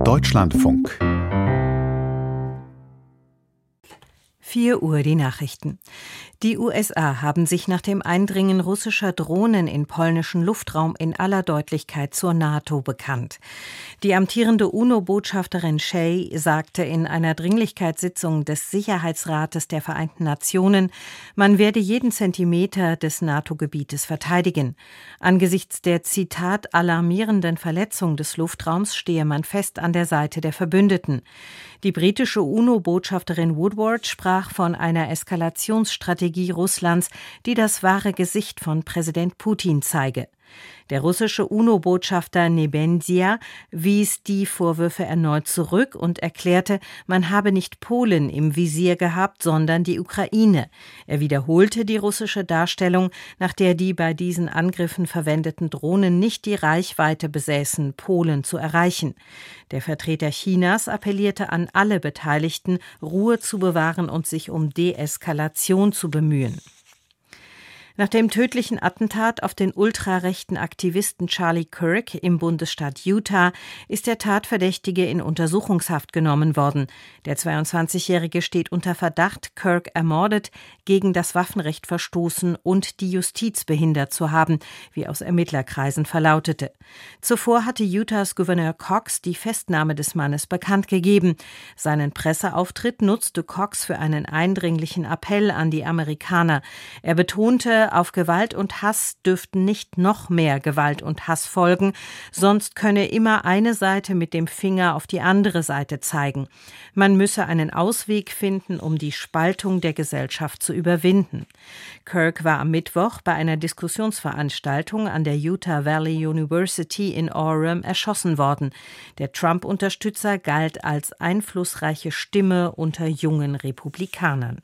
Deutschlandfunk. 4 Uhr die Nachrichten. Die USA haben sich nach dem Eindringen russischer Drohnen in polnischen Luftraum in aller Deutlichkeit zur NATO bekannt. Die amtierende UNO-Botschafterin Shea sagte in einer Dringlichkeitssitzung des Sicherheitsrates der Vereinten Nationen, man werde jeden Zentimeter des NATO-Gebietes verteidigen. Angesichts der, Zitat, alarmierenden Verletzung des Luftraums stehe man fest an der Seite der Verbündeten. Die britische UNO-Botschafterin Woodward sprach von einer Eskalationsstrategie Russlands, die das wahre Gesicht von Präsident Putin zeige. Der russische UNO-Botschafter Nebenzia wies die Vorwürfe erneut zurück und erklärte, man habe nicht Polen im Visier gehabt, sondern die Ukraine. Er wiederholte die russische Darstellung, nach der die bei diesen Angriffen verwendeten Drohnen nicht die Reichweite besäßen, Polen zu erreichen. Der Vertreter Chinas appellierte an alle Beteiligten, Ruhe zu bewahren und sich um Deeskalation zu bemühen. Nach dem tödlichen Attentat auf den ultrarechten Aktivisten Charlie Kirk im Bundesstaat Utah ist der Tatverdächtige in Untersuchungshaft genommen worden. Der 22-Jährige steht unter Verdacht, Kirk ermordet, gegen das Waffenrecht verstoßen und die Justiz behindert zu haben, wie aus Ermittlerkreisen verlautete. Zuvor hatte Utahs Gouverneur Cox die Festnahme des Mannes bekannt gegeben. Seinen Presseauftritt nutzte Cox für einen eindringlichen Appell an die Amerikaner. Er betonte, auf Gewalt und Hass dürften nicht noch mehr Gewalt und Hass folgen, sonst könne immer eine Seite mit dem Finger auf die andere Seite zeigen. Man müsse einen Ausweg finden, um die Spaltung der Gesellschaft zu überwinden. Kirk war am Mittwoch bei einer Diskussionsveranstaltung an der Utah Valley University in Orem erschossen worden. Der Trump-Unterstützer galt als einflussreiche Stimme unter jungen Republikanern.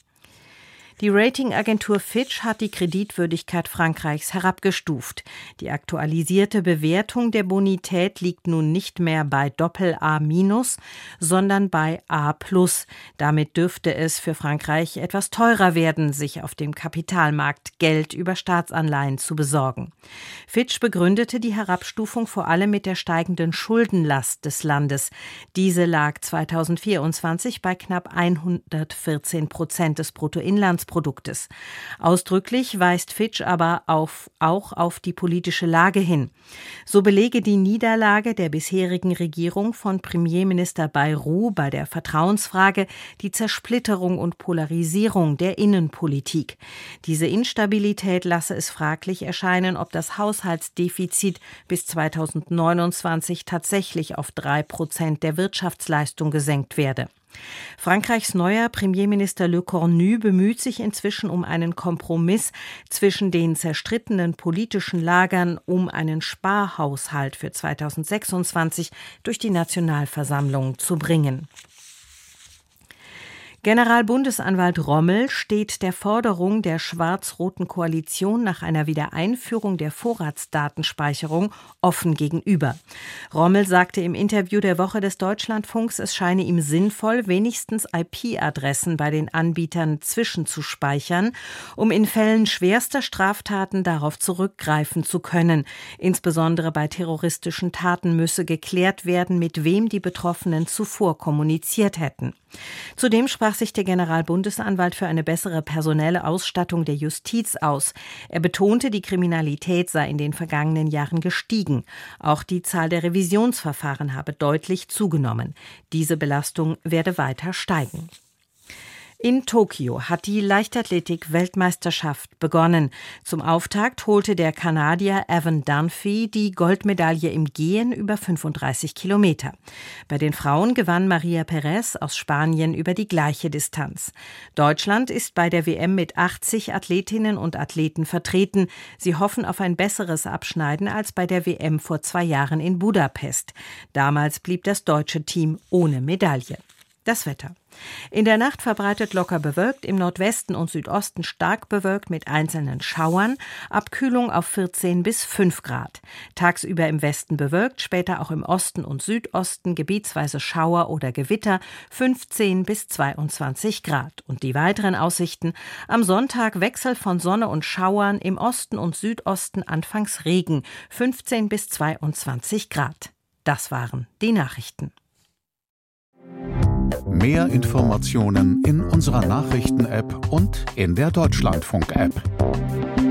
Die Ratingagentur Fitch hat die Kreditwürdigkeit Frankreichs herabgestuft. Die aktualisierte Bewertung der Bonität liegt nun nicht mehr bei Doppel-A-, sondern bei A+. Damit dürfte es für Frankreich etwas teurer werden, sich auf dem Kapitalmarkt Geld über Staatsanleihen zu besorgen. Fitch begründete die Herabstufung vor allem mit der steigenden Schuldenlast des Landes. Diese lag 2024 bei knapp 114% des Bruttoinlandsproduktes. Ausdrücklich weist Fitch aber auch auf die politische Lage hin. So belege die Niederlage der bisherigen Regierung von Premierminister Bayrou bei der Vertrauensfrage die Zersplitterung und Polarisierung der Innenpolitik. Diese Instabilität lasse es fraglich erscheinen, ob das Haushaltsdefizit bis 2029 tatsächlich auf 3% der Wirtschaftsleistung gesenkt werde. Frankreichs neuer Premierminister Le Cornu bemüht sich inzwischen um einen Kompromiss zwischen den zerstrittenen politischen Lagern, um einen Sparhaushalt für 2026 durch die Nationalversammlung zu bringen. Generalbundesanwalt Rommel steht der Forderung der schwarz-roten Koalition nach einer Wiedereinführung der Vorratsdatenspeicherung offen gegenüber. Rommel sagte im Interview der Woche des Deutschlandfunks, es scheine ihm sinnvoll, wenigstens IP-Adressen bei den Anbietern zwischenzuspeichern, um in Fällen schwerster Straftaten darauf zurückgreifen zu können. Insbesondere bei terroristischen Taten müsse geklärt werden, mit wem die Betroffenen zuvor kommuniziert hätten. Zudem sprach sich der Generalbundesanwalt für eine bessere personelle Ausstattung der Justiz aus. Er betonte, die Kriminalität sei in den vergangenen Jahren gestiegen. Auch die Zahl der Revisionsverfahren habe deutlich zugenommen. Diese Belastung werde weiter steigen. In Tokio hat die Leichtathletik-Weltmeisterschaft begonnen. Zum Auftakt holte der Kanadier Evan Dunphy die Goldmedaille im Gehen über 35 Kilometer. Bei den Frauen gewann Maria Perez aus Spanien über die gleiche Distanz. Deutschland ist bei der WM mit 80 Athletinnen und Athleten vertreten. Sie hoffen auf ein besseres Abschneiden als bei der WM vor 2 Jahren in Budapest. Damals blieb das deutsche Team ohne Medaille. Das Wetter. In der Nacht verbreitet locker bewölkt, im Nordwesten und Südosten stark bewölkt mit einzelnen Schauern, Abkühlung auf 14 bis 5 Grad. Tagsüber im Westen bewölkt, später auch im Osten und Südosten gebietsweise Schauer oder Gewitter, 15 bis 22 Grad. Und die weiteren Aussichten: am Sonntag Wechsel von Sonne und Schauern, im Osten und Südosten anfangs Regen, 15 bis 22 Grad. Das waren die Nachrichten. Mehr Informationen in unserer Nachrichten-App und in der Deutschlandfunk-App.